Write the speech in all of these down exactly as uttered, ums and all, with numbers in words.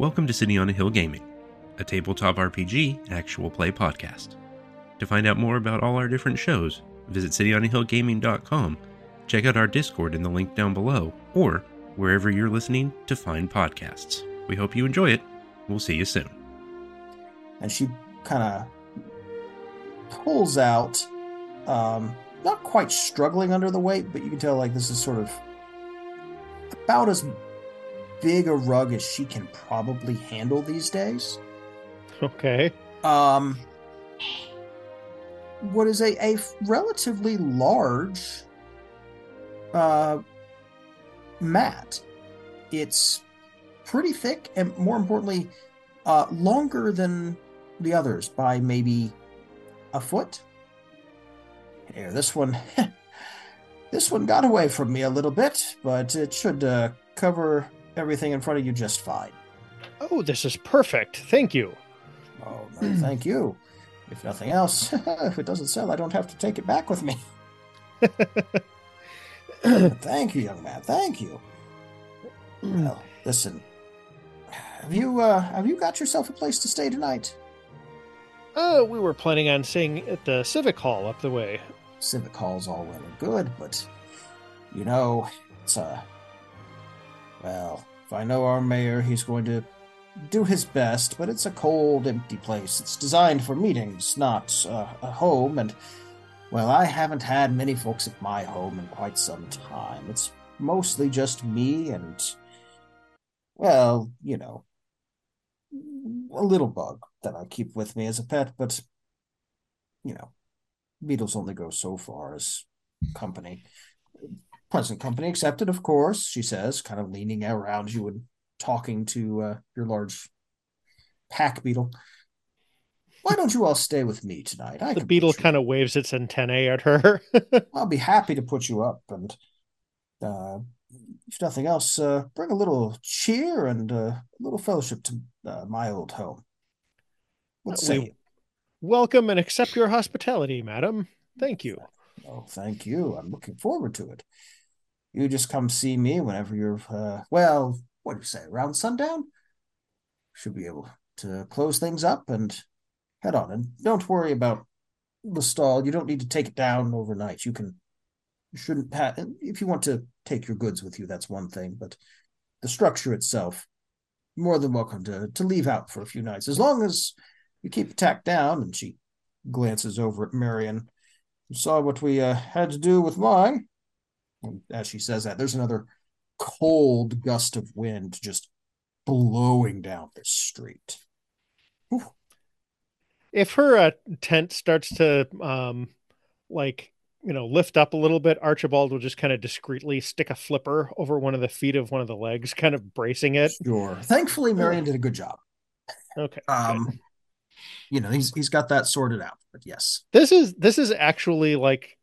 Welcome to City on a Hill Gaming, a tabletop R P G actual play podcast. To find out more about all our different shows, visit city on a hill gaming dot com, check out our Discord in the link down below, or wherever you're listening to find podcasts. We hope you enjoy it. We'll see you soon. And she kind of pulls out, um, not quite struggling under the weight, but you can tell like this is sort of about as big a rug as she can probably handle these days. Okay. Um, what is a, a relatively large uh, mat. It's pretty thick and, more importantly, uh, longer than the others by maybe a foot. Here, this one, this one got away from me a little bit, but it should uh, cover everything in front of you just fine. Oh, this is perfect. Thank you. Oh, no, thank you. If nothing else, if it doesn't sell, I don't have to take it back with me. Thank you, young man. Thank you. Well, listen. Have you uh, have you got yourself a place to stay tonight? Oh, we were planning on staying at the Civic Hall up the way. Civic Hall's all well and good, but you know, it's uh well, if I know our mayor, he's going to do his best, but it's a cold, empty place. It's designed for meetings, not uh, a home, and well, I haven't had many folks at my home in quite some time. It's mostly just me and, well, you know, a little bug that I keep with me as a pet, but, you know, beetles only go so far as company. Present company accepted, of course, she says, kind of leaning around you and talking to uh, your large pack beetle. Why don't you all stay with me tonight? I the beetle kind of waves its antennae at her. I'll be happy to put you up, and uh, if nothing else, uh, bring a little cheer and uh, a little fellowship to uh, my old home. What say you? Welcome and accept your hospitality, madam. Thank you. Oh, thank you. I'm looking forward to it. You just come see me whenever you're, uh, well, what do you say, around sundown? Should be able to close things up and head on. And don't worry about the stall. You don't need to take it down overnight. You can, you shouldn't have, if you want to take your goods with you, that's one thing. But the structure itself, more than welcome to, to leave out for a few nights. As long as you keep it tacked down. And she glances over at Marion. You saw what we uh, had to do with mine. And as she says that, there's another cold gust of wind just blowing down the street. Whew. If her uh, tent starts to, um, like, you know, lift up a little bit, Archibald will just kind of discreetly stick a flipper over one of the feet of one of the legs, kind of bracing it. Sure. Thankfully, Marion did a good job. Okay. Um, good. You know, he's he's got that sorted out. But yes, this is this is actually like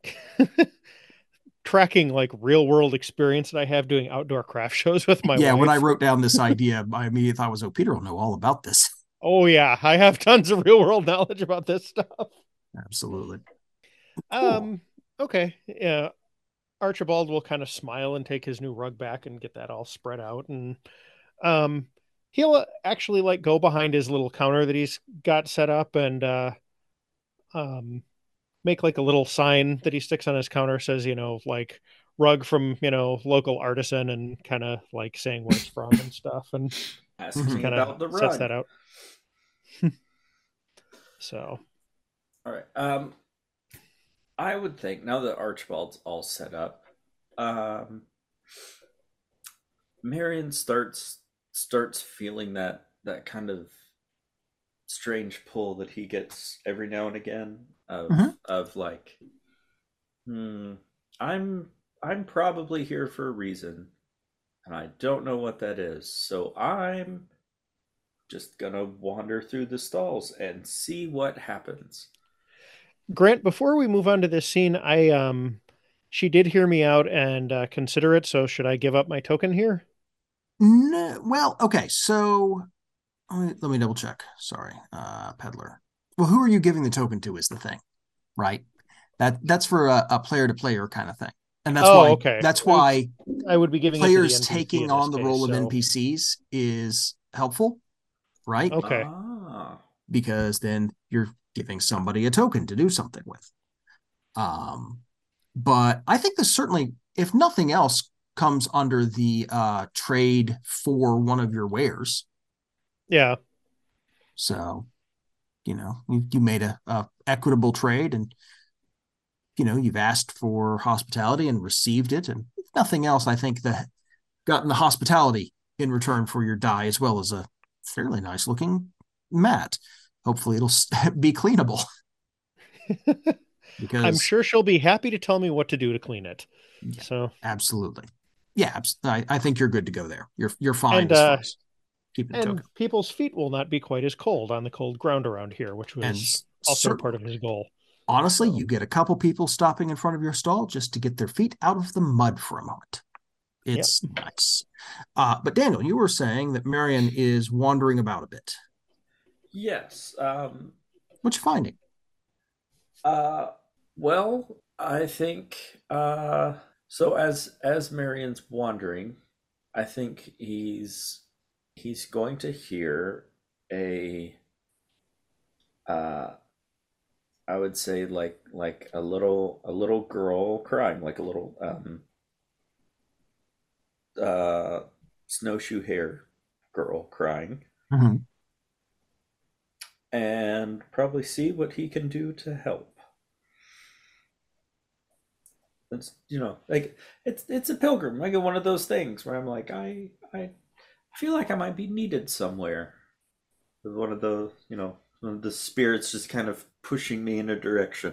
tracking like real world experience that I have doing outdoor craft shows with my yeah. wife. When I wrote down this idea, I immediately thought was, oh, Peter will know all about this. Oh yeah, I have tons of real world knowledge about this stuff. Absolutely. Cool. Um. Okay. Yeah. Archibald will kind of smile and take his new rug back and get that all spread out, and um, he'll actually like go behind his little counter that he's got set up and uh, um. make like a little sign that he sticks on his counter, says, you know, like rug from, you know, local artisan, and kind of like saying where it's from and stuff. And asks me about the rug. Sets that out. So. All right. Um, I would think now that Archibald's all set up, um, Marion starts, starts feeling that, that kind of strange pull that he gets every now and again of mm-hmm. of like, hmm, I'm I'm probably here for a reason, and I don't know what that is. So I'm just gonna wander through the stalls and see what happens. Grant, before we move on to this scene, I um, she did hear me out and uh, consider it. So should I give up my token here? No, well, okay, so. Let me double check. Sorry, uh, peddler. Well, who are you giving the token to is the thing, right? That that's for a, a player-to-player kind of thing, and that's oh, why okay. that's why I would be giving players it to the taking in on the case, role so. of N P Cs is helpful right? Okay. Ah. Because then you're giving somebody a token to do something with. Um, but I think this certainly, if nothing else, comes under the uh, trade for one of your wares. Yeah. So, you know, you, you made a, a equitable trade, and you know you've asked for hospitality and received it, and if nothing else, I think that gotten the hospitality in return for your die, as well as a fairly nice looking mat. Hopefully it'll be cleanable. Because I'm sure she'll be happy to tell me what to do to clean it. Yeah, so absolutely. Yeah, I, I think you're good to go there. You're you're fine and as uh far as keeping the and token. people's feet will not be quite as cold on the cold ground around here, which And was also part certainly, of his goal. honestly, So, you get a couple people stopping in front of your stall just to get their feet out of the mud for a moment. It's yep. nice. Uh, but Daniel, you were saying that Marion is wandering about a bit. Yes. Um, What you finding? uh, well, I think uh, so. As as Marion's wandering, I think he's he's going to hear a uh, I would say like like a little a little girl crying, like a little um uh snowshoe hair girl crying, Mhm. and probably see what he can do to help. It's you know like it's it's a pilgrim, like one of those things where I'm like I I feel like I might be needed somewhere. With one of the you know one of the spirits just kind of pushing me in a direction.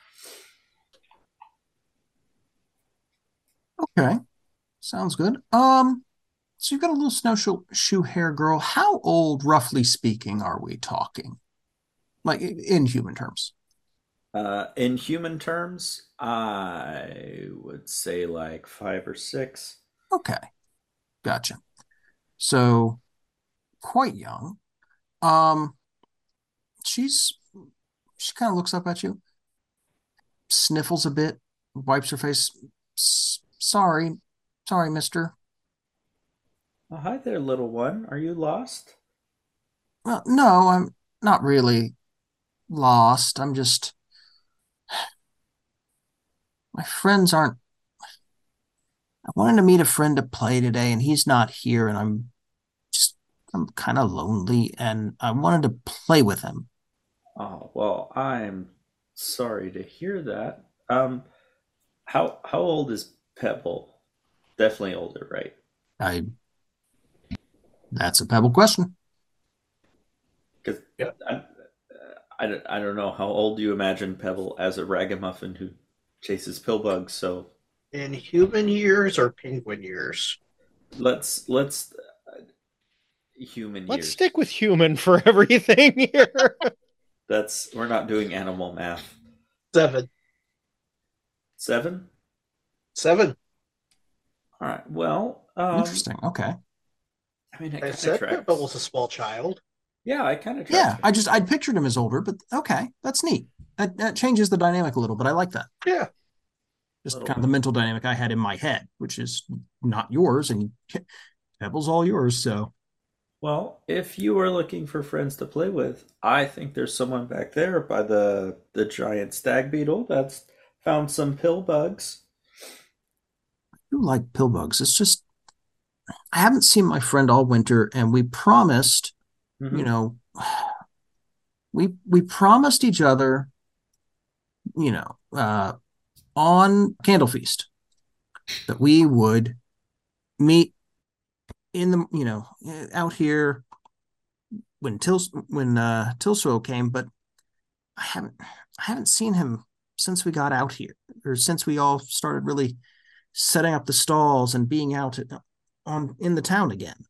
Okay, sounds good. Um, so you've got a little snowshoe shoe hair girl. How old, roughly speaking, are we talking? Like in human terms? Uh, in human terms, I would say like five or six. Okay, gotcha. So quite young. Um, she's she kind of looks up at you, sniffles a bit, wipes her face. Sorry, sorry, mister. Oh, hi there, little one. Are you lost? Well, no, I'm not really lost. I'm just, my friends aren't. I wanted to meet a friend to play today, and he's not here, and I'm just, I'm kind of lonely, and I wanted to play with him. Oh, well, I'm sorry to hear that. Um, how how old is Pebble? Definitely older, right? I, that's a pebble question. Because Yeah. I, I, don't- I don't know how old you imagine Pebble as a ragamuffin who chases pillbugs. So In human years or penguin years? let's let's uh, human Let's years. stick with human for everything here. That's we're not doing animal math. Seven. Seven. Seven. All right. Well, um, Interesting. Okay. I mean, it I kind of said tracks. Pippa was a small child. Yeah, I kind of Yeah, tracks. I just, I'd pictured him as older, but okay, that's neat. That, that changes the dynamic a little, but I like that. Yeah. Just Little kind of the mental dynamic I had in my head, which is not yours, and Pebble's all yours. So, Well, if you are looking for friends to play with, I think there's someone back there by the the giant stag beetle that's found some pill bugs. I do like pill bugs. It's just I haven't seen my friend all winter, and we promised, you Hmm. know, we we promised each other, you know, uh, on Candle Feast that we would meet in the, you know, out here when Tils when uh Tilsro came, but I haven't I haven't seen him since we got out here, or since we all started really setting up the stalls and being out on in the town again.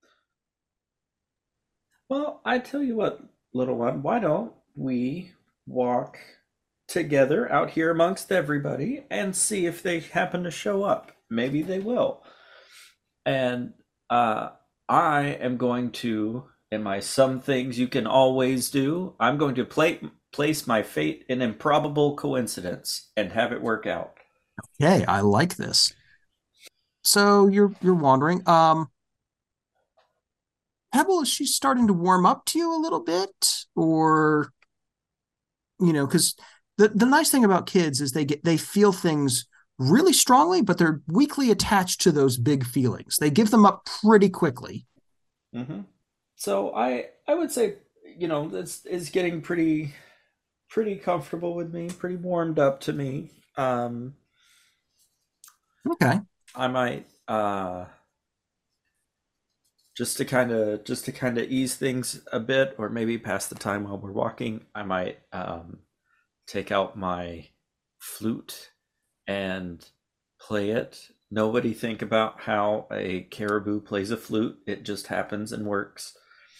Well, I tell you what, little one, why don't we walk together out here amongst everybody and see if they happen to show up? Maybe they will. And uh, I am going to, in my some things you can always do, I'm going to play, place my fate in improbable coincidence and have it work out. Okay, I like this. So you're you're wandering. Um, Pebble, is she starting to warm up to you a little bit? Or, you know, because the, the nice thing about kids is they get they feel things really strongly, but they're weakly attached to those big feelings. They give them up pretty quickly. Mm-hmm. So I I would say, you know, this is getting pretty pretty comfortable with me, pretty warmed up to me. Um, Okay. I might uh, just to kind of just to kind of ease things a bit, or maybe pass the time while we're walking. I might um, take out my flute and play it. Nobody think about how a caribou plays a flute. It just happens and works.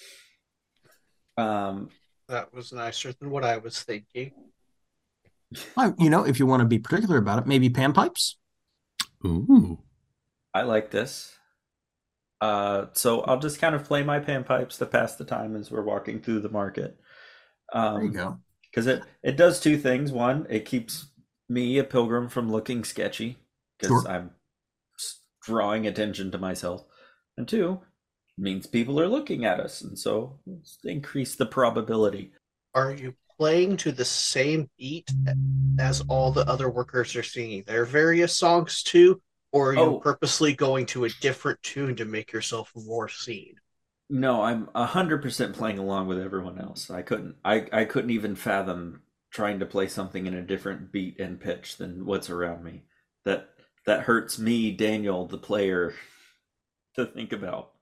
Um, That was nicer than what I was thinking. I, you know, if you want to be particular about it, maybe panpipes. Ooh. I like this. Uh, so I'll just kind of play my panpipes to pass the time as we're walking through the market. Um, There you go. Because it, it does two things. One, it keeps me, a pilgrim, from looking sketchy because Sure. I'm drawing attention to myself. And two, means people are looking at us. And so increase the probability. Are you playing to the same beat as all the other workers are singing their various songs too? Or are you Oh. purposely going to a different tune to make yourself more seen? No, I'm a hundred percent playing along with everyone else. I couldn't I, I couldn't even fathom trying to play something in a different beat and pitch than what's around me. That that hurts me, Daniel, the player, to think about.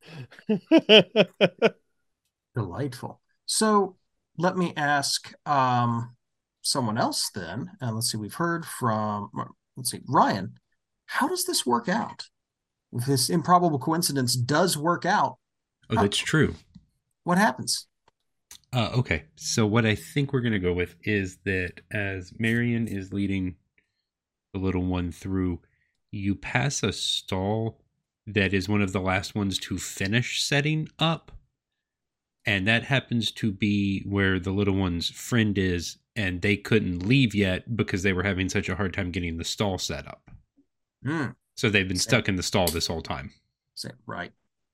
Delightful. So let me ask um, someone else then. And let's see, we've heard from, let's see, Ryan. How does this work out? If this improbable coincidence does work out, Oh, that's true. what happens? Uh, okay, so what I think we're going to go with is that as Marion is leading the little one through, you pass a stall that is one of the last ones to finish setting up. And that happens to be where the little one's friend is, and they couldn't leave yet because they were having such a hard time getting the stall set up. Hmm. So they've been Same. stuck in the stall this whole time. Say, right.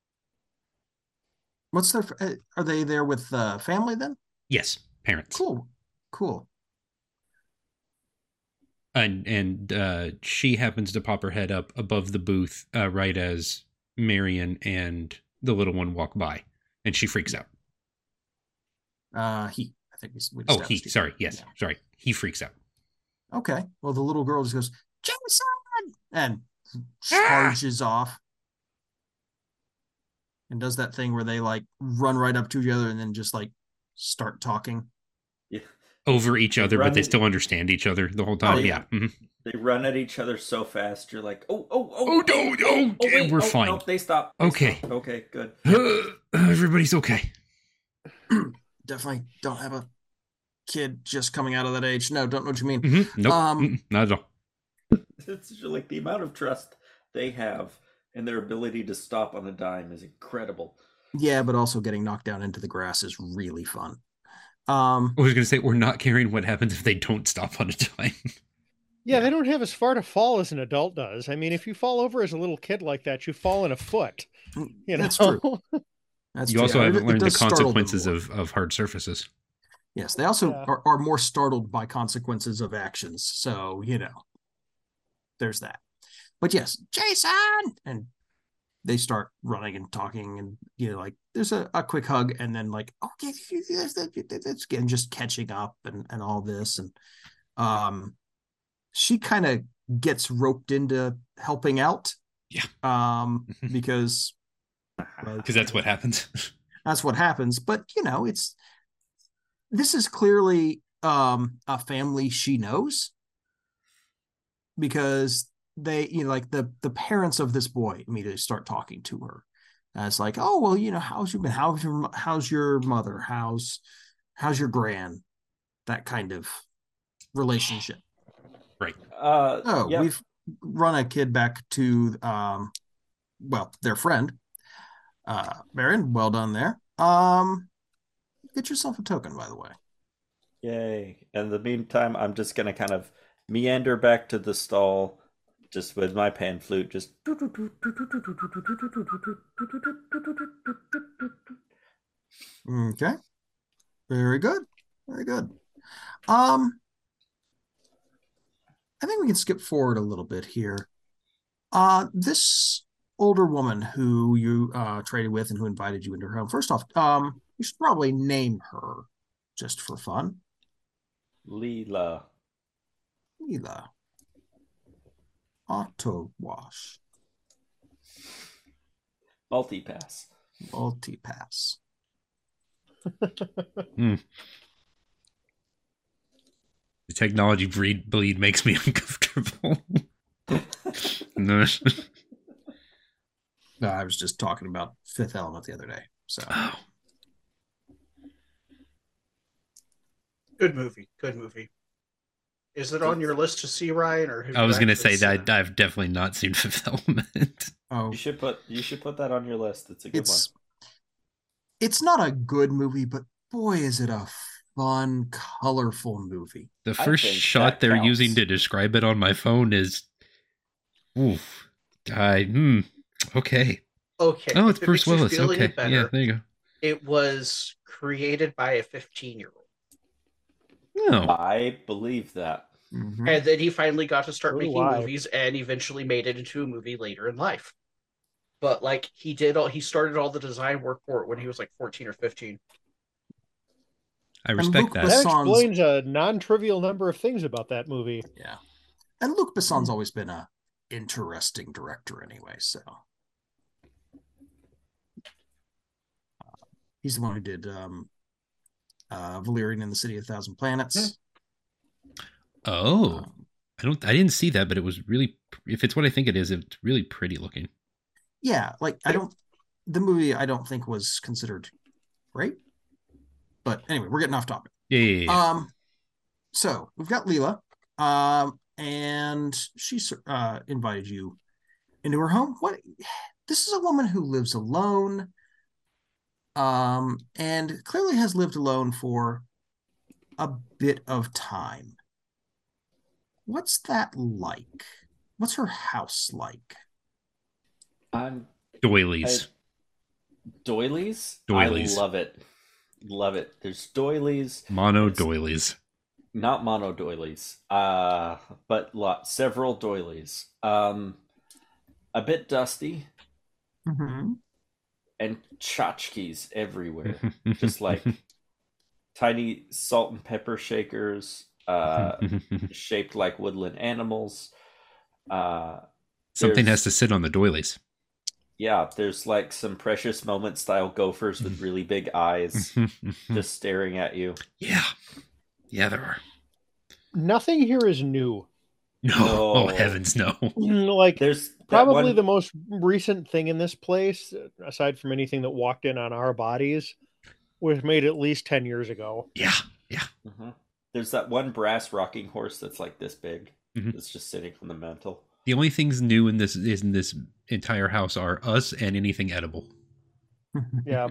What's their, uh, are they there with uh, family then? Yes, parents. Cool. Cool. And and uh, she happens to pop her head up above the booth uh, right as Marion and the little one walk by, and she freaks out. Uh, he, I think we, we Oh, he, established he. sorry, yes, Yeah. sorry. He freaks out. Okay. Well, the little girl just goes, Jason! And charges off. And does that thing where they like run right up to each other and then just like start talking. Yeah. Over each other, Run but they it- still understand each other the whole time. Oh, yeah. yeah. Mhm. They run at each other so fast. You're like, oh, oh, oh, Oh, no, no, oh, wait, we're oh, fine. No, they stop. They Okay. stop. Okay, good. Everybody's okay. Definitely don't have a kid just coming out of that age. No, don't know what you mean. Mm-hmm. Nope, Um, mm-mm, not at all. It's just like the amount of trust they have and their ability to stop on a dime is incredible. Yeah, but also getting knocked down into the grass is really fun. Um, I was going to say, we're not caring what happens if they don't stop on a time. Yeah, they don't have as far to fall as an adult does. I mean, if you fall over as a little kid like that, you fall in a foot. You know? That's true. That's You true. also Yeah, haven't it- it learned the does startle them consequences more. of, of hard surfaces. Yes, they also Yeah. are, are more startled by consequences of actions. So, you know, there's that. But yes, Jason! And they start running and talking, and, you know, like there's a, a quick hug, and then like, okay, it's again just catching up and, and all this. And um, she kind of gets roped into helping out. Yeah. Um, because well, Because that's what happens. that's what happens. But, you know, it's this is clearly um a family she knows, because they, you know, like the the parents of this boy immediately start talking to her. And it's like, oh, well, you know, how's you been? How's your how's your mother? How's how's your gran? That kind of relationship. Right. Uh, Oh, yep. we've run a kid back to um well, their friend. Uh Baron, well done there. Um get yourself a token, by the way. Yay. In the meantime, I'm just going to kind of meander back to the stall just with my pan flute, just Okay. Very good. Very good. Um, I think we can skip forward a little bit here. Uh, this older woman who you uh, traded with and who invited you into her home. First off, um, you should probably name her just for fun. Leela. Leela. Auto wash. Multipass. Multipass. mm. The technology bleed, bleed makes me uncomfortable. No. No, I was just talking about Fifth Element the other day. So, oh. Good movie. Good movie. Is it on your list to see, Ryan? Or have I you was going to say actually that seen it? I've definitely not seen Fifth Element. oh, You should put you should put that on your list. It's a good it's one. it's not a good movie, but boy, is it a fun, colorful movie. The I first think shot that they're counts. using to describe it on my phone is, oof, I hmm, okay. Okay. Oh, it's if it Bruce makes you Willis. feel any Okay, better, yeah, there you go. It was created by a fifteen-year-old. No, I believe that. Mhm. And then he finally got to start So do making I. movies and eventually made it into a movie later in life. But like he did all he started all the design work for it when he was like fourteen or fifteen. I Luc respect that. Besson- That Besson's- explains a non-trivial number of things about that movie. Yeah. And Luc Besson's always been a interesting director anyway, so. Uh, he's the one who did um, uh, Valerian and the City of a Thousand Planets. Oh, Um, I don't. I didn't see that, but it was really. If it's what I think it is, it's really pretty looking. yeah, like I don't. The movie I don't think was considered great, but anyway, we're getting off topic. Yeah, yeah, yeah. Um, so we've got Leela, um, and she uh, invited you into her home. What? This is a woman who lives alone, um, and clearly has lived alone for a bit of time. What's that like? What's her house like? I'm Doilies. I- doilies. Doilies. I love it. Love it. There's doilies. Mono it's- doilies. Not mono doilies, uh, but lot several doilies. Um, a bit dusty Mm-hmm. and tchotchkes everywhere, just like tiny salt and pepper shakers, uh, shaped like woodland animals. Uh, Something there's- has to sit on the doilies. yeah, there's like some Precious Moment style gophers with really big eyes, just staring at you. yeah, yeah, there are. Nothing here is new. No, No. oh heavens, no. Like There's that probably one- the most recent thing in this place, aside from anything that walked in on our bodies, was made at least ten years ago. Yeah, yeah. Mhm. There's that one brass rocking horse that's like this big. Mhm. That's just sitting on the mantle. The only things new in this is in this entire house are us and anything edible. Yeah.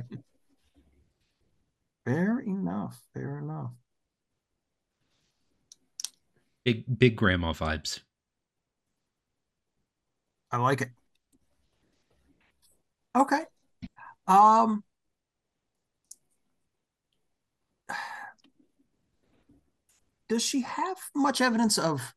Fair enough. Fair enough. Big, big grandma vibes. I like it. Okay. Um. Does she have much evidence of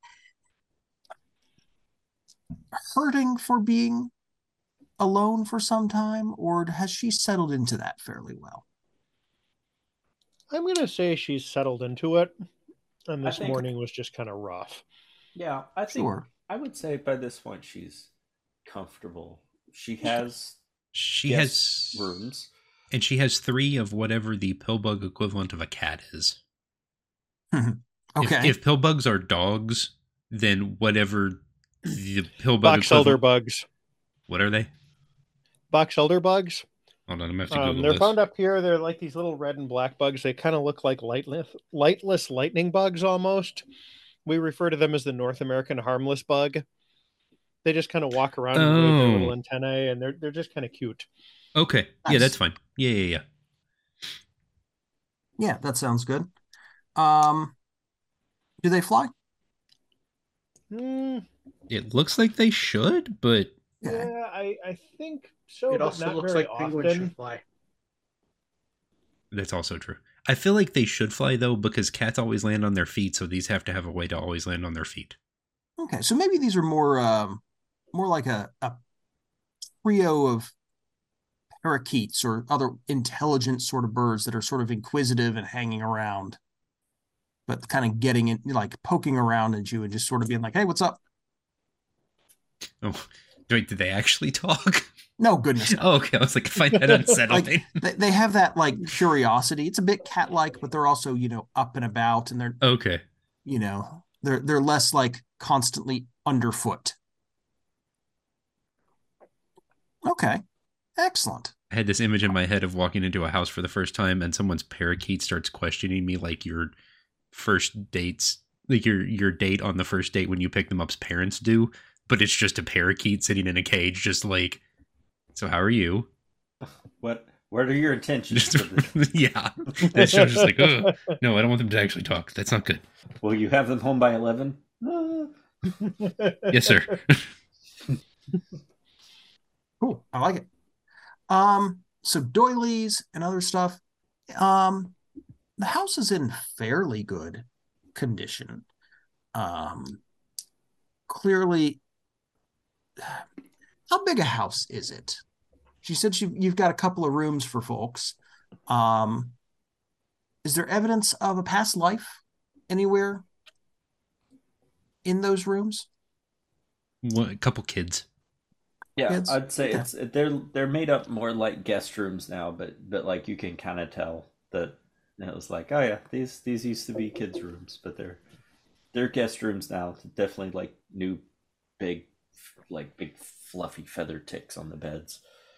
hurting for being alone for some time, or has she settled into that fairly well? I'm going to say she's settled into it. And I this think- morning was just kind of rough. Yeah, I think Sure. I would say by this point she's comfortable. She has She guest has rooms. and she has three of whatever the pillbug equivalent of a cat is. Okay. If, if pillbugs are dogs, then whatever the pillbug Box elder equivalent. bugs. What are they? Box elder bugs. Hold on, I'm gonna have to Um, Google they're this. found up here. They're like these little red and black bugs. They kind of look like lightless, lightless lightning bugs almost. We refer to them as the North American harmless bug. They just kind of walk around and wave their little Oh. antennae, and they're they're just kind of cute. Okay, yeah, Nice. that's fine. Yeah, yeah, yeah. Yeah, that sounds good. Um, do they fly? Hmm, It looks like they should, but Okay. yeah, I I think so, It but also not looks very like penguins often. should fly. That's also true. I feel like they should fly, though, because cats always land on their feet, so these have to have a way to always land on their feet. Okay, so maybe these are more um, more like a, a trio of parakeets or other intelligent sort of birds that are sort of inquisitive and hanging around, but kind of getting in, like poking around at you and just sort of being like, "Hey, what's up?" Oh, wait, did they actually talk? No, goodness. No. Oh, okay. I was like, I find that unsettling. Like, they, they have that like curiosity. It's a bit cat-like, but they're also, you know, up and about, and they're okay. You know, they're they're less like constantly underfoot. Okay, excellent. I had this image in my head of walking into a house for the first time, and someone's parakeet starts questioning me, like your first dates, like your your date on the first date when you pick them up's parents do, but it's just a parakeet sitting in a cage, just like. So how are you? What What are your intentions? Just, yeah. That show's just like, ugh. No, I don't want them to actually talk. That's not good. Will you have them home by eleven? Yes, sir. Cool. I like it. Um, so doilies and other stuff. Um, the house is in fairly good condition. Um, clearly, how big a house is it? She said she, you've got a couple of rooms for folks. Um, is there evidence of a past life anywhere in those rooms? What, a couple kids. Yeah, kids? I'd say yeah. it's they're they're made up more like guest rooms now, but but like you can kind of tell that it was like, oh yeah, these these used to be kids' rooms, but they're they're guest rooms now. Definitely like new, big, like big fluffy feather ticks on the beds.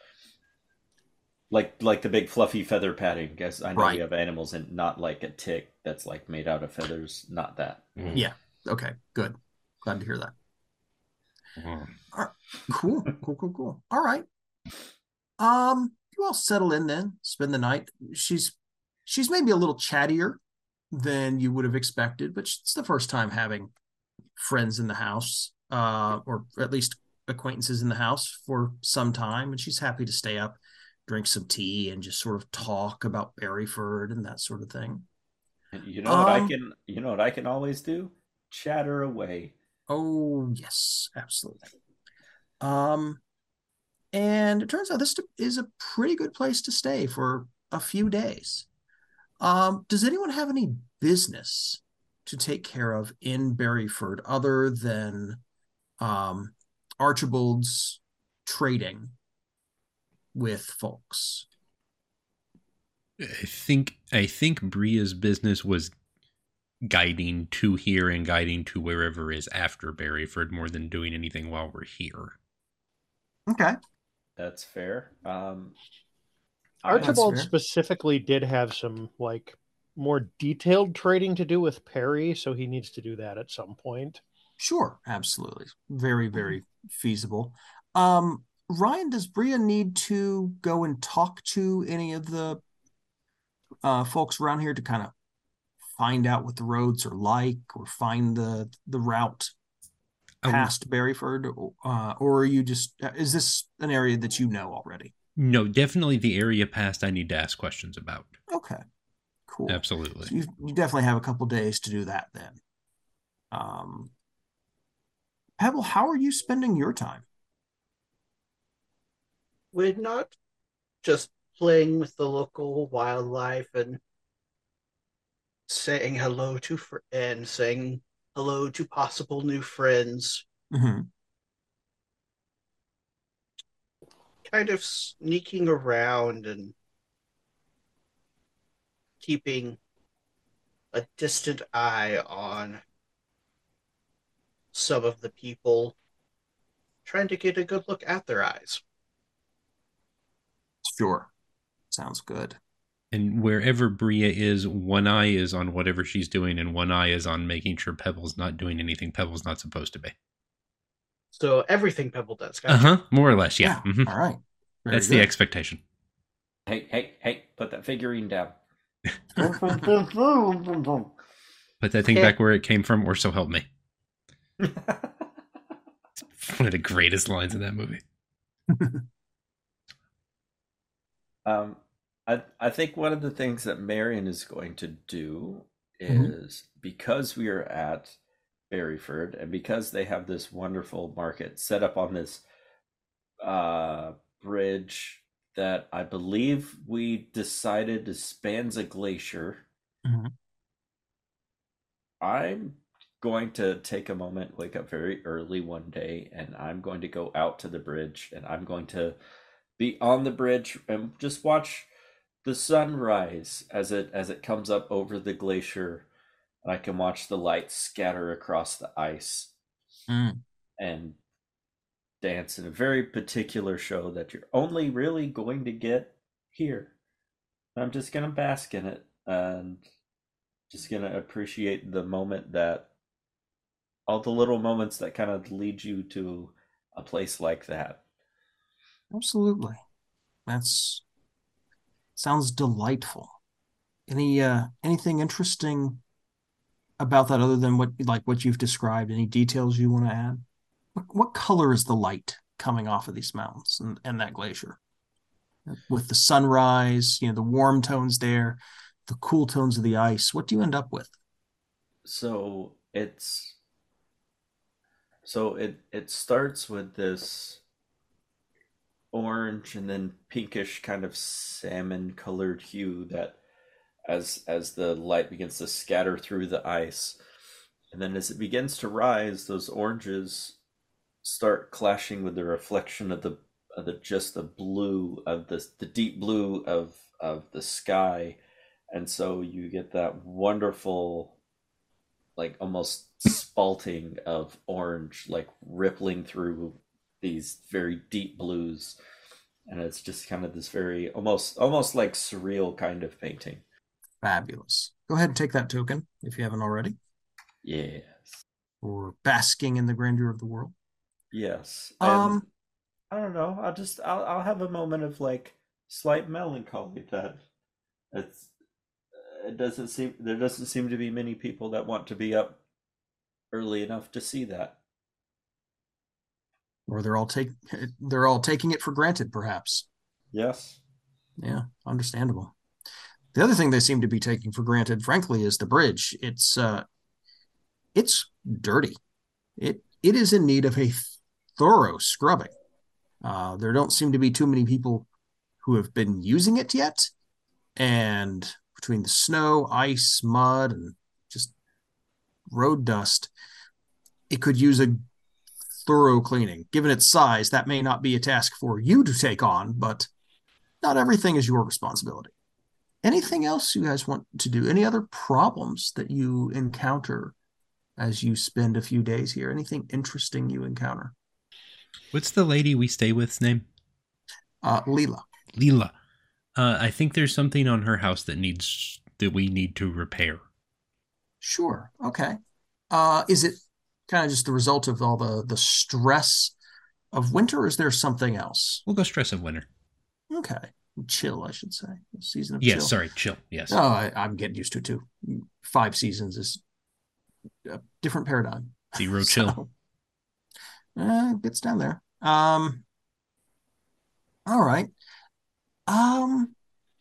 Like like the big fluffy feather padding. Guess I know Right. we have animals and not like a tick that's like made out of feathers. Not that. Mm. Yeah. Okay. Good. Glad to hear that. Mm. All right. Cool. Cool. Cool. Cool. All right. Um, you all settle in then, spend the night. She's she's maybe a little chattier than you would have expected, but it's the first time having friends in the house, uh, or at least acquaintances in the house for some time, and she's happy to stay up, drink some tea, and just sort of talk about Berryford and that sort of thing. And you know what I Um, can you know what I can always do? Chatter away. Oh, yes, absolutely. Um, and it turns out this is a pretty good place to stay for a few days. Um, does anyone have any business to take care of in Berryford other than um, Archibald's trading with folks? I think I think Bria's business was guiding to here and guiding to wherever is after Berryford more than doing anything while we're here. Okay. That's fair. Um, Archibald fair. specifically did have some like more detailed trading to do with Perry, so he needs to do that at some point. Sure, absolutely. Very, very feasible. Um, Ryan, does Bria need to go and talk to any of the uh, folks around here to kind of find out what the roads are like or find the the route Um, past Berryford? Uh, or are you just, is this an area that you know already? No, definitely the area past I need to ask questions about. Okay, cool. Absolutely. So you, you definitely have a couple days to do that then. Um, Pebble, how are you spending your time? We're not just playing with the local wildlife and saying hello to fr- and saying hello to possible new friends. Mm-hmm. Kind of sneaking around and keeping a distant eye on some of the people, trying to get a good look at their eyes. Sure. Sounds good. And wherever Bria is, one eye is on whatever she's doing, and one eye is on making sure Pebble's not doing anything Pebble's not supposed to be. So everything Pebble does. Uh huh. More or less, yeah. Yeah. Mhm. All right. Very That's good. the expectation. hey, hey, hey! Put that figurine down. Put that thing Yeah. back where it came from, or so help me. One of the greatest lines in that movie. um, I I think one of the things that Marion is going to do Mhm. is because we are at Berryford and because they have this wonderful market set up on this uh, bridge that I believe we decided spans a glacier. Mhm. I'm going to take a moment, wake up very early one day, and I'm going to go out to the bridge and I'm going to be on the bridge and just watch the sun rise as it as it comes up over the glacier. And I can watch the light scatter across the ice Mm. and dance in a very particular show that you're only really going to get here. I'm just gonna bask in it and just gonna appreciate the moment that all the little moments that kind of lead you to a place like that. Absolutely. That's sounds delightful. Any uh anything interesting about that other than what like what you've described? Any details you want to add? What, what color is the light coming off of these mountains and, and that glacier? With the sunrise, you know, the warm tones there, the cool tones of the ice. What do you end up with? So it's so it it starts with this orange and then pinkish kind of salmon colored hue that as as the light begins to scatter through the ice, and then as it begins to rise those oranges start clashing with the reflection of the of the just the blue of the the deep blue of of the sky, and so you get that wonderful like almost spalting of orange like rippling through these very deep blues, and it's just kind of this very almost almost like surreal kind of painting. Fabulous. Go ahead and take that token if you haven't already. Yes. Or basking in the grandeur of the world. Yes. And Um, I don't know, I'll just I'll I'll have a moment of like slight melancholy that it's it doesn't seem there doesn't seem to be many people that want to be up early enough to see that. or they're all take they're all taking it for granted, perhaps. Yes. Yeah, understandable. The other thing they seem to be taking for granted, frankly, is the bridge. It's uh it's dirty. It it is in need of a thorough scrubbing. Uh, there don't seem to be too many people who have been using it yet, and between the snow, ice, mud, and just road dust, it could use a thorough cleaning. Given its size, that may not be a task for you to take on, but not everything is your responsibility. Anything else you guys want to do? Any other problems that you encounter as you spend a few days here? Anything interesting you encounter? What's the lady we stay with's name? Uh, Leela. Leela. Uh, I think there's something on her house that needs that we need to repair. Sure. Okay. Uh, is it kind of just the result of all the the stress of winter, or is there something else? We'll go stress of winter. Okay. Chill, I should say. Season of yes, chill. sorry, chill. Yes. Oh, I, I'm getting used to it too. Five seasons is a different paradigm. Zero chill. So, uh, gets down there. Um. All right. Um.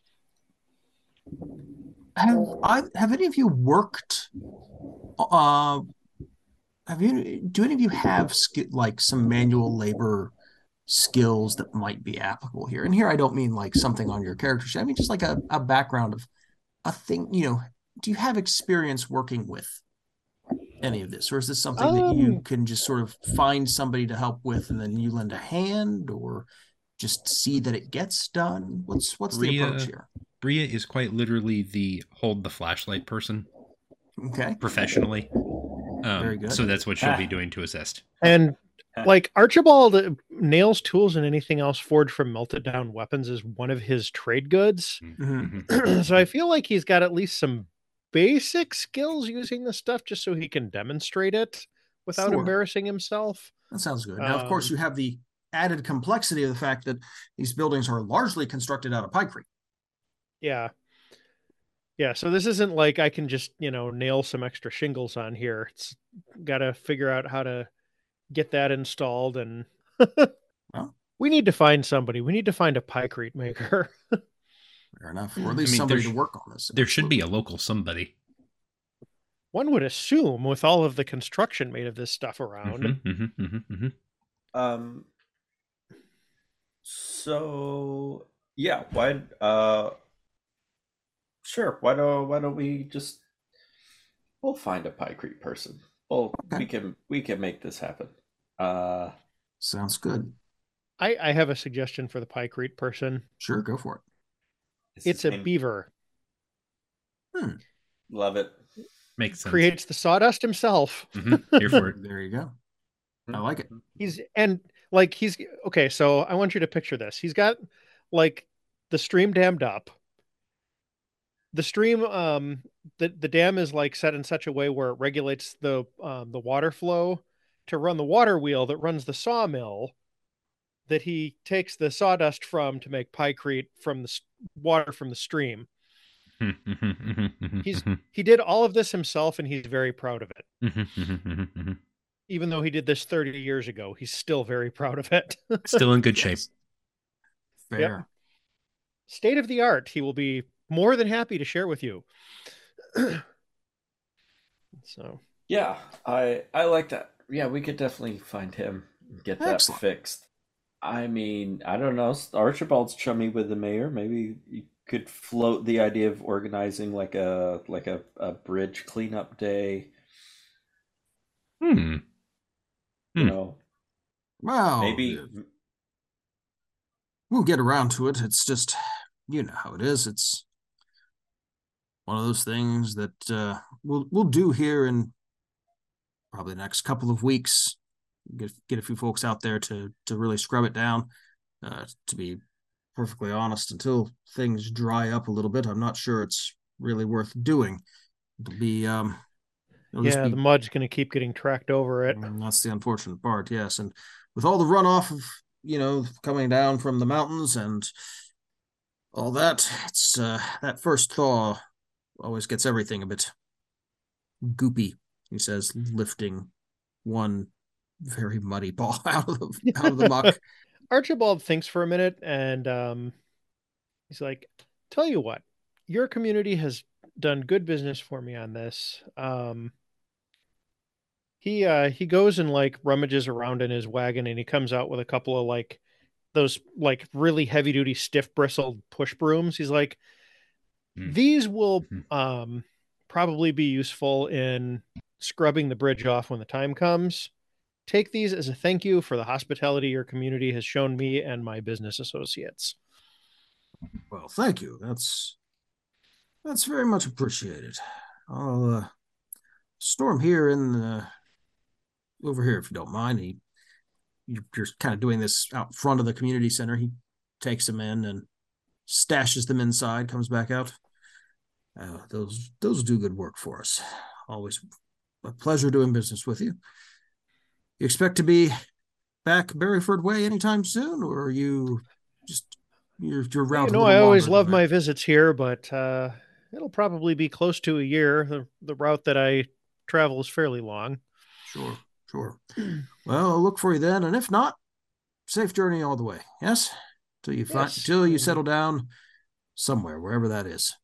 Have I have any of you worked? Uh, have you? Do any of you have sk- like some manual labor skills that might be applicable here? And here I don't mean like something on your character sheet. I mean just like a, a background of a thing. You know, do you have experience working with any of this, or is this something um, that you can just sort of find somebody to help with, and then you lend a hand, or just see that it gets done? What's what's Bria, the approach here? Bria is quite literally the hold the flashlight person. Okay. Professionally. Um, Very good. So that's what she'll ah. be doing to assist. And like Archibald nails tools and anything else forged from melted down weapons is one of his trade goods. Mm-hmm. So I feel like he's got at least some basic skills using the stuff just so he can demonstrate it without sure. embarrassing himself. That sounds good. Now, um, of course, you have the added complexity of the fact that these buildings are largely constructed out of pipecrete. Yeah. Yeah. So this isn't like I can just, you know, nail some extra shingles on here. It's got to figure out how to get that installed, and well, we need to find somebody. We need to find a picrete maker. Fair enough. Or at least I mean, somebody there to sh- work on this. There should be a local somebody. One would assume, with all of the construction made of this stuff around. Mm-hmm, mm-hmm, mm-hmm, mm-hmm. Um. So yeah, why? Uh. Sure. Why don't Why don't we just? We'll find a Pykrete person. Well, Okay. we can we can make this happen. Uh. Sounds good. I, I have a suggestion for the Pykrete person. Sure, go for it. is It's his a name- beaver. Hmm. Love it. Makes sense. Creates the sawdust himself. Mm-hmm. Here for it. There you go. I like it. He's and like he's okay. So I want you to picture this. He's got like the stream dammed up. The stream, um, the the dam is like set in such a way where it regulates the um, the water flow to run the water wheel that runs the sawmill that he takes the sawdust from to make Pykrete from the s- water from the stream. He's he did all of this himself, and he's very proud of it. Even though he did this thirty years ago, he's still very proud of it. Still in good shape. Yes. Fair. State of the art. He will be more than happy to share with you. So Yeah, I I like that. Yeah, we could definitely find him and get that Excellent. fixed. I mean, I don't know. Archibald's chummy with the mayor. Maybe you could float the idea of organizing like a like a, a bridge cleanup day. Hmm. You Hmm. know, Well, maybe we'll get around to it. It's just, you know how it is. It's one of those things that uh, we'll we'll do here in probably the next couple of weeks. Get get a few folks out there to to really scrub it down. Uh, to be perfectly honest, until things dry up a little bit, I'm not sure it's really worth doing. It'll be um, it'll just yeah, be the mud's going to keep getting tracked over it. Mm, that's the unfortunate part, yes. And with all the runoff of, you know, coming down from the mountains and all that, it's uh, that first thaw always gets everything a bit goopy, he says, lifting one very muddy ball out of the out of the muck. Archibald thinks for a minute, and um, he's like, "Tell you what, your community has done good business for me on this." Um, he uh, he goes and like rummages around in his wagon, and he comes out with a couple of like those like really heavy duty, stiff bristled push brooms. He's like, Mm. "These will Mhm. um, probably be useful in scrubbing the bridge off when the time comes. Take these as a thank you for the hospitality your community has shown me and my business associates." Well, thank you. That's that's very much appreciated. I'll uh, storm here in the over here if you don't mind. He you're, you're kind of doing this out front of the community center. He takes them in and stashes them inside, comes back out. Uh, those those do good work for us. Always a pleasure doing business with you. You expect to be back Berryford Way anytime soon, or are you just your your route? You a know, little I always longer love than my that? visits here, but uh, it'll probably be close to a year. The, the route that I travel is fairly long. Sure, sure. Well, I'll look for you then, and if not, safe journey all the way. Yes, till you find Yes. till you settle down somewhere, wherever that is.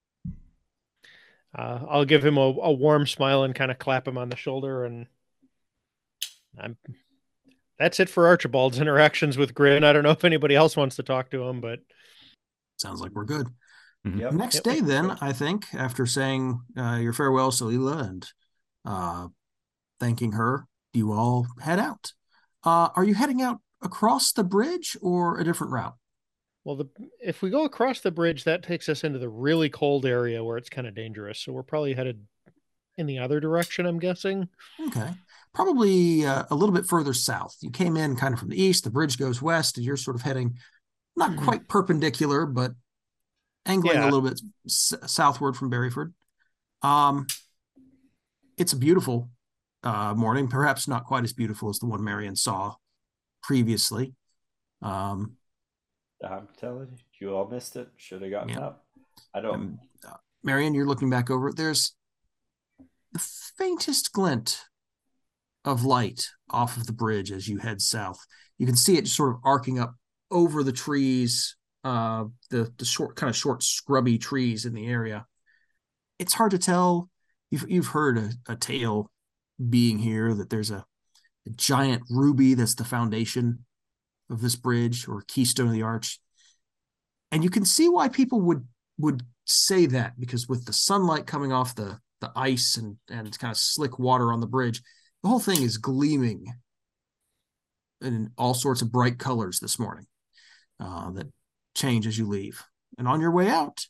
Uh, I'll give him a, a warm smile and kind of clap him on the shoulder, and I'm. That's it for Archibald's interactions with Grin. I don't know if anybody else wants to talk to him, but Sounds like we're good. yep. Next Yep. day, then, I think, after saying uh, your farewell, Salila, and uh, thanking her, you all head out. Uh, are you heading out across the bridge or a different route? well, the if we go across the bridge, that takes us into the really cold area where it's kind of dangerous. So we're probably headed in the other direction, I'm guessing. Okay. Probably uh, a little bit further south. You came in kind of from the east, the bridge goes west, and you're sort of heading not Mhm. quite perpendicular, but angling Yeah. a little bit s- southward from Berryford. Um, it's a beautiful uh, morning, perhaps not quite as beautiful as the one Marion saw previously. Um, I'm telling you, you all missed it. Should have gotten Yeah. up. I don't. and, uh, Marion, you're looking back over it. There's the faintest glint of light off of the bridge as you head south. You can see it just sort of arcing up over the trees uh, the the short kind of short scrubby trees in the area. It's hard to tell. You've you've heard a, a tale being here that there's a, a giant ruby that's the foundation of this bridge or keystone of the arch, and you can see why people would would say that, because with the sunlight coming off the the ice and and kind of slick water on the bridge, the whole thing is gleaming in all sorts of bright colors this morning uh, that change as you leave. And on your way out,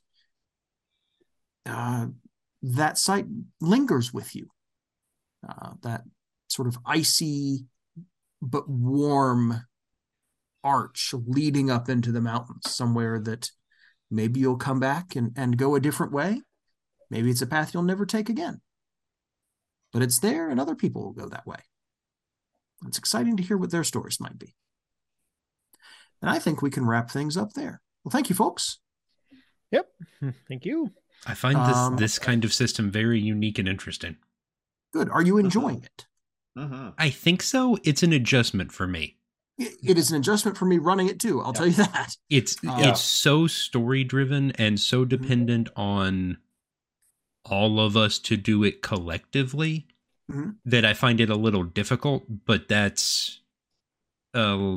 uh, that sight lingers with you. Uh, that sort of icy but warm arch leading up into the mountains, somewhere that maybe you'll come back and, and go a different way. Maybe it's a path you'll never take again. But it's there, and other people will go that way. It's exciting to hear what their stories might be. And I think we can wrap things up there. Well, thank you, folks. Yep. Thank you. I find this Um, this kind of system very unique and interesting. Good. Are you enjoying it? Mm-hmm. I think so. It's an adjustment for me. It, it is an adjustment for me running it too. I'll Yeah. tell you that. It's Yeah. it's so story driven and so dependent on all of us to do it collectively Mhm. that I find it a little difficult. But that's, uh,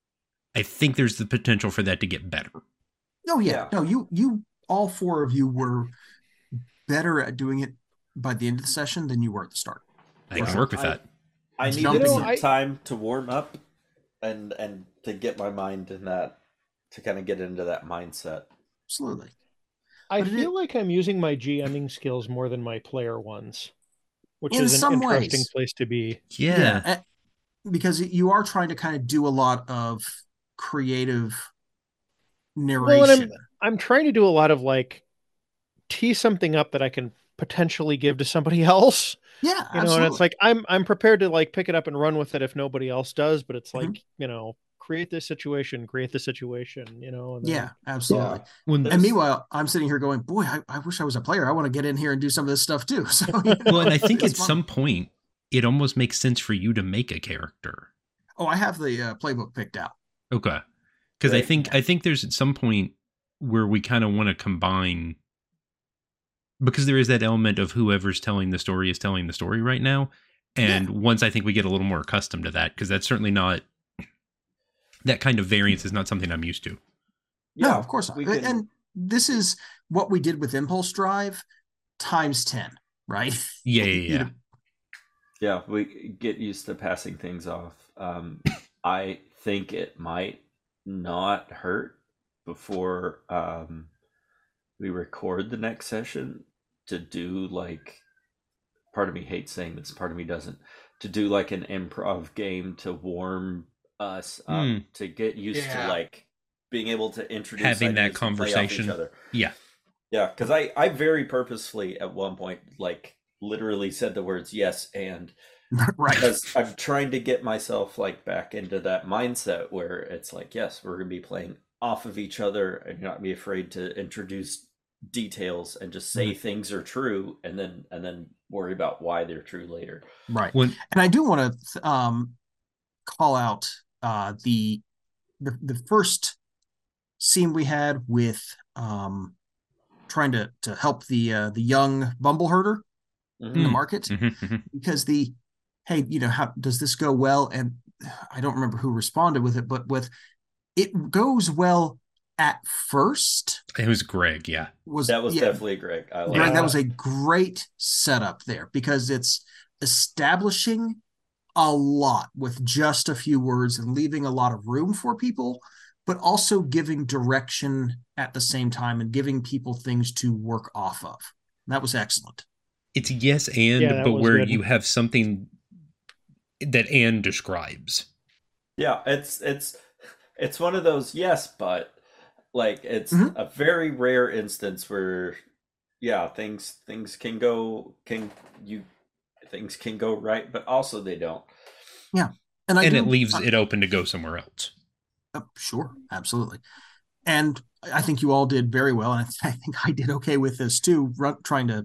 I think there's the potential for that to get better. Oh yeah. Yeah. No, you you all four of you were better at doing it by the end of the session than you were at the start. I can Okay. work with I- that. I It's needed jumping some in. I- time to warm up and and to get my mind in that, to kind of get into that mindset. Absolutely. I But it feel is- like I'm using my GMing skills more than my player ones, which In is an some interesting ways. place to be. Yeah. eh, because you are trying to kind of do a lot of creative narration. Well, and I'm trying to do a lot of like tee something up that I can potentially give to somebody else. yeah, You know, absolutely. and it's like I'm I'm prepared to like pick it up and run with it if nobody else does, but it's like, Mhm. you know, create this situation, create the situation, you know, and then, yeah, absolutely. Yeah. When, And meanwhile, I'm sitting here going, boy, I, I wish I was a player. I want to get in here and do some of this stuff too. So, you know, well, and I think at it's fun. some point it almost makes sense for you to make a character. Oh, I have the uh, playbook picked out. Okay. Because I Right. think I think there's at some point where we kind of want to combine, because there is that element of whoever's telling the story is telling the story right now. And once I think we get a little more accustomed to that, because that's certainly not, that kind of variance is not something I'm used to. No, of course not. we can- And this is what we did with Impulse Drive times ten, right? Yeah, yeah, You yeah. know, Yeah, we get used to passing things off. Um, I think it might not hurt before um, we record the next session to do like, part of me hates saying this, part of me doesn't, to do like an improv game to warm us up, Mm. to get used Yeah. to like being able to introduce Having that ideas and play off conversation. each other. Yeah. Yeah, because I, I very purposefully at one point like literally said the words yes and, right. because I'm trying to get myself like back into that mindset where it's like, yes, we're gonna be playing off of each other and not be afraid to introduce details and just say things are true and then and then worry about why they're true later. Right. When, And I do want to um, call out uh, the, the the first scene we had with um, trying to to help the uh, the young bumble herder in the Mm. market, Mhm, mhm. because the hey, you know, how does this go well? And I don't remember who responded with it, but with it goes well at first. It was Greg, yeah. Was That was yeah, definitely Greg. I like Greg, Yeah. that was a great setup there, because it's establishing a lot with just a few words and leaving a lot of room for people, but also giving direction at the same time and giving people things to work off of. That was excellent. It's yes and, Yeah, that but was where good. you have something that and describes. Yeah, it's it's it's one of those yes, but like it's Mhm. a very rare instance where yeah, things things can go can you things can go right, but also they don't. And, I And do, it leaves uh, it open to go somewhere else. uh, sure, absolutely. And I think you all did very well. And I, I think I did okay with this too, run, trying to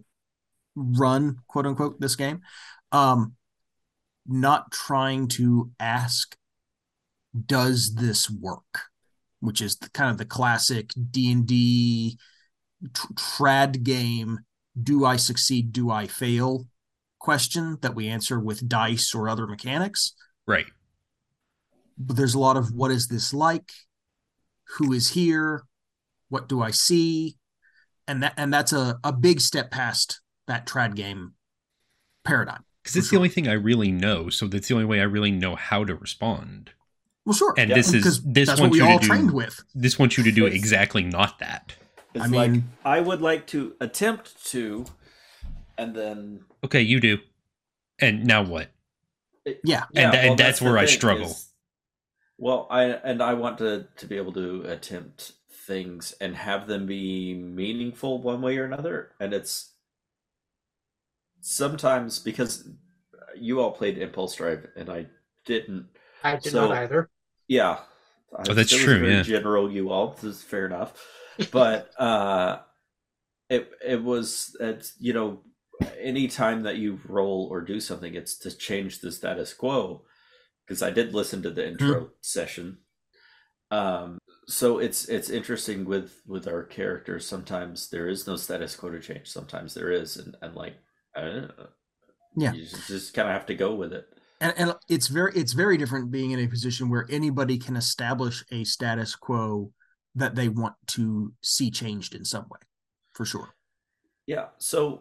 run, quote unquote, this game. Um, not trying to ask, does this work? which is the, kind of the classic D and D tr- trad game. Do I succeed? Do I fail? Question that we answer with dice or other mechanics. Right. But there's a lot of what is this like? Who is here? What do I see? And that and that's a, a big step past that trad game paradigm. Because it's sure. the only thing I really know, so that's the only way I really know how to respond. Well, sure. And yeah. this is this that's wants what we you all to do, trained with. This wants you to do exactly not that. It's I like, mean, I would like to attempt to, and then okay, you do, and now what? Yeah, and, yeah, and well, that's, that's where I struggle. Is, well, I and I want to to be able to attempt things and have them be meaningful one way or another, and it's sometimes because you all played Impulse Drive and I didn't. I did so, not either. Yeah. Oh, that's it was true. Very yeah. general, you all. This is fair enough, but uh, it it was it's, you know, any time that you roll or do something, it's to change the status quo. Because I did listen to the intro mm. session. Um, so it's it's interesting with with our characters. Sometimes there is no status quo to change. Sometimes there is, and, and like I don't know. Yeah, you just, just kind of have to go with it. And, and it's very it's very different being in a position where anybody can establish a status quo that they want to see changed in some way, for sure. Yeah. So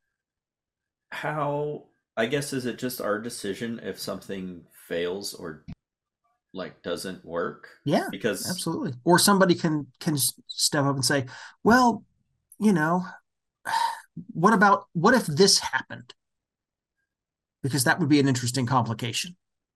how, I guess, is it just our decision if something fails or like doesn't work? Yeah, because absolutely. Or somebody can can step up and say, well, you know, what about what if this happened? Because that would be an interesting complication.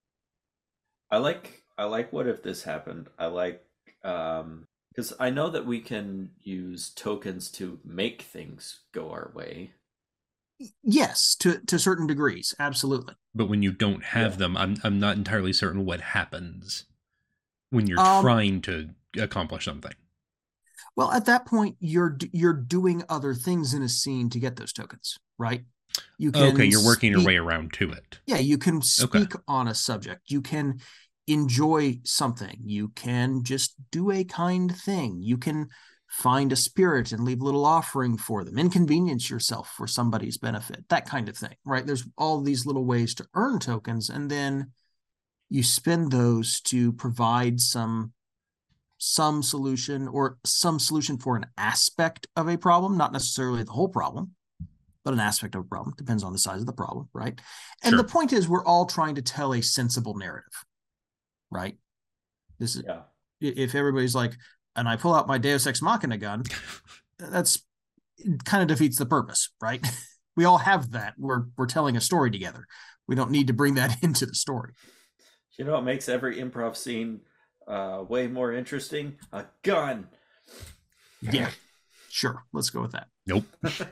I like I like what if this happened. I like um because I know that we can use tokens to make things go our way. Yes, to to certain degrees, absolutely. But when you don't have yeah. them, I'm I'm not entirely certain what happens when you're um, trying to accomplish something. Well, at that point, you're you're doing other things in a scene to get those tokens, right? You can okay, you're working speak, your way around to it. Yeah, you can speak okay. on a subject. You can enjoy something. You can just do a kind thing. You can find a spirit and leave a little offering for them. Inconvenience yourself for somebody's benefit. That kind of thing, right? There's all these little ways to earn tokens, and then you spend those to provide some some solution or some solution for an aspect of a problem, not necessarily the whole problem, but an aspect of a problem. Depends on the size of the problem, right? And sure. the point is, we're all trying to tell a sensible narrative, right? This is, yeah. If everybody's like, and I pull out my Deus Ex Machina gun, that's it kind of defeats the purpose, right? We all have that. We're we're telling a story together. We don't need to bring that into the story. You know what makes every improv scene uh, way more interesting? A gun. Yeah, sure. Let's go with that. Nope.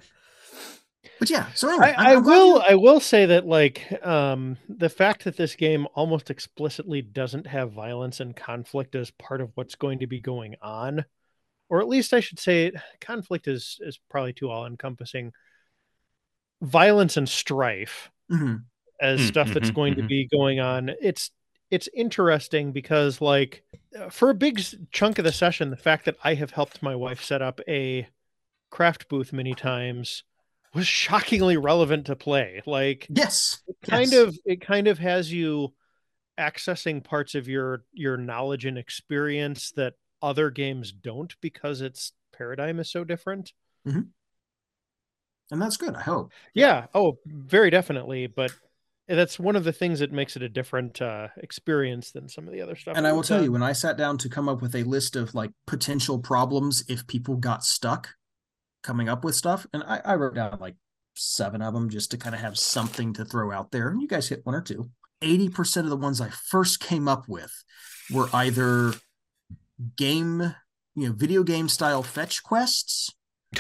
But yeah, so anyway, I, I will you... I will say that like um, the fact that this game almost explicitly doesn't have violence and conflict as part of what's going to be going on, or at least I should say conflict is is probably too all encompassing. Violence and strife mm-hmm. as mm-hmm. stuff that's going mm-hmm. to be going on. It's it's interesting because like for a big chunk of the session, the fact that I have helped my wife set up a craft booth many times was shockingly relevant to play. Like, yes, it kind yes. of, it kind of has you accessing parts of your, your knowledge and experience that other games don't, because its paradigm is so different. Mm-hmm. And that's good, I hope. Yeah. Oh, very definitely. But that's one of the things that makes it a different uh, experience than some of the other stuff. And I will tell done. you, when I sat down to come up with a list of like potential problems if people got stuck coming up with stuff, and I, I wrote down like seven of them just to kind of have something to throw out there, and you guys hit one or two. eighty percent of the ones I first came up with were either game, you know, video game style fetch quests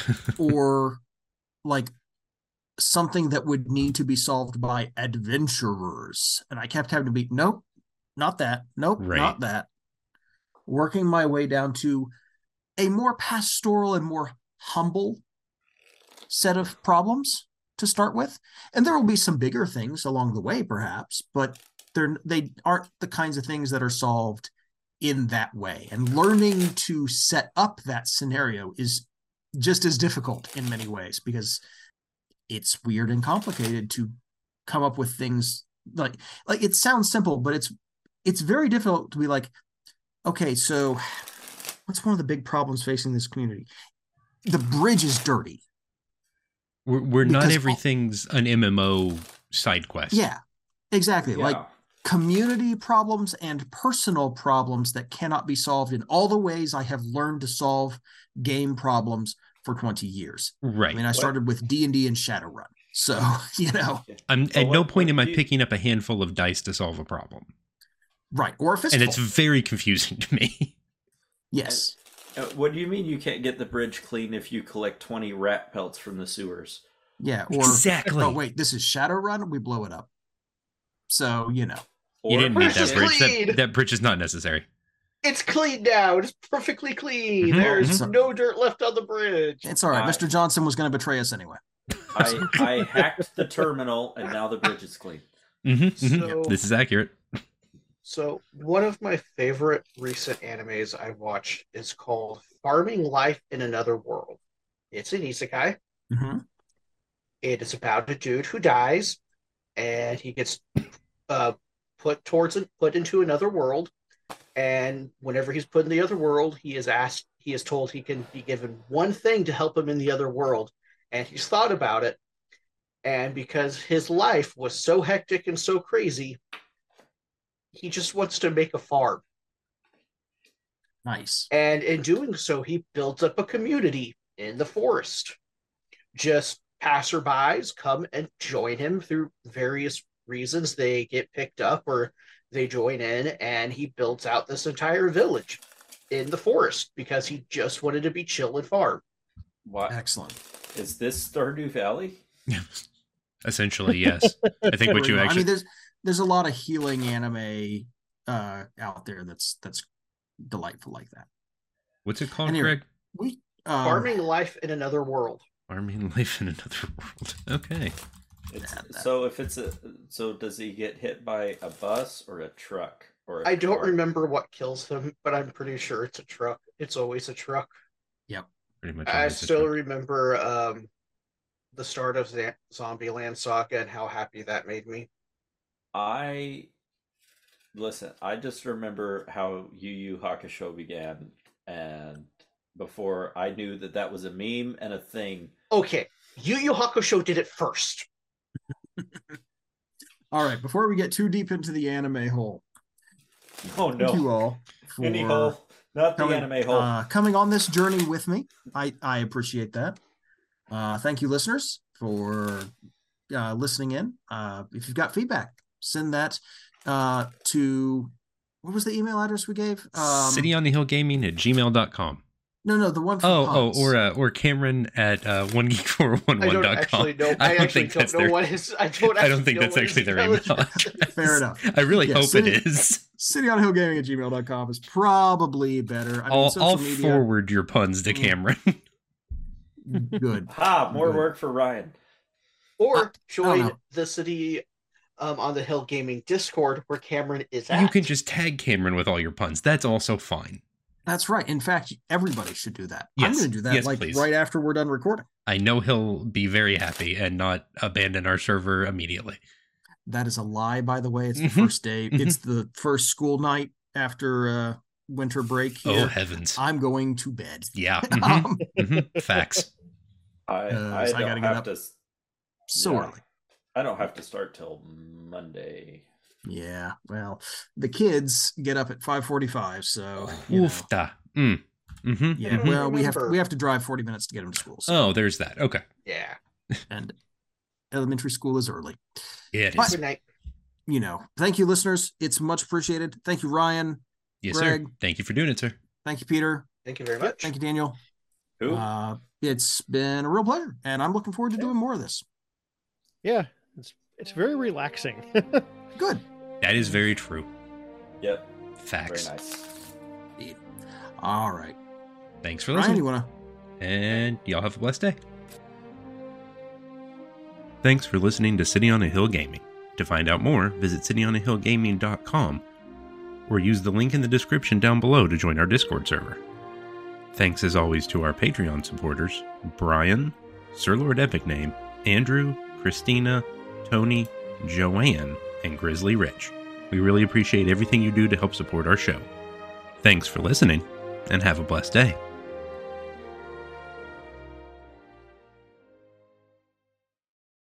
or like something that would need to be solved by adventurers. And I kept having to be, nope, not that. Nope, right. not that. Working my way down to a more pastoral and more humble set of problems to start with. And there will be some bigger things along the way, perhaps, but they're, they aren't the kinds of things that are solved in that way. And learning to set up that scenario is just as difficult in many ways, because it's weird and complicated to come up with things like, like it sounds simple, but it's, it's very difficult to be like, okay, so what's one of the big problems facing this community? The bridge is dirty. We're, we're not Because- everything's an M M O side quest. Yeah, exactly. Yeah. Like community problems and personal problems that cannot be solved in all the ways I have learned to solve game problems for twenty years. Right. I mean, I started with D and D and Shadowrun. So, you know, I'm So at what- no point what am I do you- picking up a handful of dice to solve a problem. right. Or a And fistful. it's very confusing to me. Yes. Uh, What do you mean you can't get the bridge clean if you collect twenty rat pelts from the sewers? Yeah. Or, Exactly. oh, wait, this is Shadowrun? We blow it up. So, you know. You Or didn't need Bridge that is bridge. That, clean. that bridge is not necessary. It's clean now. It's perfectly clean. Mhm, There's mhm. no dirt left on the bridge. It's all right. I- Mister Johnson was going to betray us anyway. I, I hacked the terminal and now the bridge is clean. Mhm, mhm. So- This is accurate. So, one of my favorite recent animes I watched is called Farming Life in Another World. It's an isekai. Mm-hmm. It is about a dude who dies, and he gets uh, put towards put into another world. And whenever he's put in the other world, he is asked, he is told he can be given one thing to help him in the other world. And he's thought about it. And because his life was so hectic and so crazy, he just wants to make a farm. Nice. And in doing so, he builds up a community in the forest. Just passerbys come and join him through various reasons. They get picked up or they join in, and he builds out this entire village in the forest because he just wanted to be chill and farm. What Excellent. is this Stardew Valley? Essentially, yes. I think what you I actually. mean, there's there's a lot of healing anime uh, out there that's that's delightful like that. What's it called, Anyway. Greg? We um, Farming life in another world. Farming life in another world. Okay. It's, Yeah, that- so if it's a so does he get hit by a bus or a truck or a I don't car? remember what kills him, but I'm pretty sure it's a truck. It's always a truck. Pretty much. I always a still truck. remember um, the start of Z- Zombieland Saga and how happy that made me. I listen. I just remember how Yu Yu Hakusho began, and before I knew that that was a meme and a thing. Okay, Yu Yu Hakusho did it first. all right. Before we get too deep into the anime hole, Oh thank you no, all for indie hole, not the coming, anime hole. uh, coming on this journey with me. I I appreciate that. Uh, thank you, listeners, for uh, listening in. Uh, if you've got feedback, send that uh, to what was the email address we gave? Um, City on the Hill Gaming at gmail dot com. No, no, the one. For Oh, puns. oh, or uh, or Cameron at uh, one geek four one I one don't dot com. actually know. I I, don't actually think don't that's know their- what his. I don't. I don't actually think know that's what his actually their email email address is. address. Fair enough. I really Yeah, hope City- it is. City on Hill Gaming at gmail dot com is probably better. I mean, I'll, social I'll media, forward your puns to Mm. Cameron. good. Ha! More Good. work for Ryan. Or I don't join know. the City um, on the Hill Gaming Discord where Cameron is at. You can just tag Cameron with all your puns. That's also fine. That's right. In fact, everybody should do that. I'm Yes. going to do that Yes, like please. right after we're done recording. I know he'll be very happy and not abandon our server immediately. That is a lie, by the way. It's the Mhm. first day. Mhm. It's the first school night after uh, winter break here. Oh, heavens. I'm going to bed. Yeah. mhm, Um, mhm. Facts. I Uh, I so I don't gotta get have up to. s- so Yeah. early. I don't have to start till Monday. Yeah. Well, the kids get up at five forty-five, so you know. Oofta. Mm. hmm Yeah. Mhm. Well, we have to, Remember. we have to drive forty minutes to get them to school. So, Oh, there's that. Okay. Yeah. and elementary school is early. Yeah, it But- is. Good night. You know. Thank you, listeners. It's much appreciated. Thank you, Ryan. Yes, Greg. sir. Thank you for doing it, sir. Thank you, Peter. Thank you very much. Thank you, Daniel. Who? Uh, it's been a real pleasure, and I'm looking forward to doing more of this. Yeah, it's it's very relaxing. Good. That is very true. yep. Facts. Very nice. All right. Thanks for Ryan, listening. you want to? And y'all have a blessed day. Thanks for listening to City on a Hill Gaming. To find out more, visit city on a hill gaming dot com or use the link in the description down below to join our Discord server. Thanks as always to our Patreon supporters, Brian, Sir Lord Epic Name, Andrew, Christina, Tony, Joanne, and Grizzly Rich. We really appreciate everything you do to help support our show. Thanks for listening, and have a blessed day.